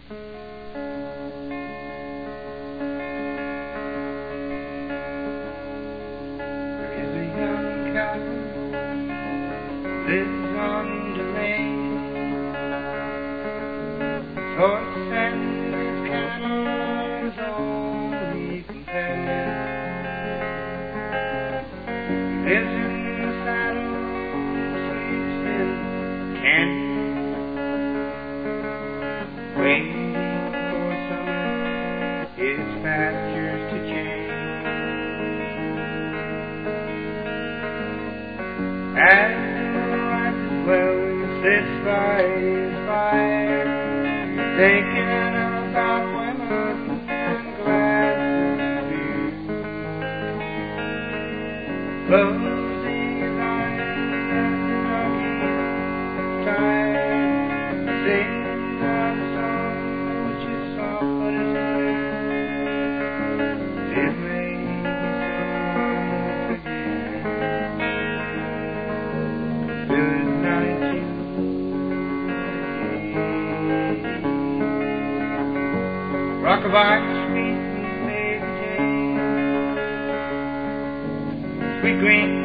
There is a young cow lives on the lane. His horse and his cattle is all he can pay. He lives in the saddle, sleeps in candy, waiting for summer, his pastures to change. As the white well sits by his fire, thinking about women and glass of beer, closing his eyes as he's tired, sings a song which is soft but is clear. It may be so again. Good night to rockabye, sweet Lady Jane, sweet green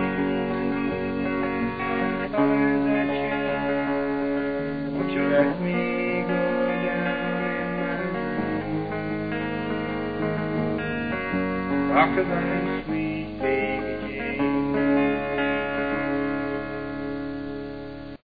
colors that change. Won't you let me go down in my room? Rockabye.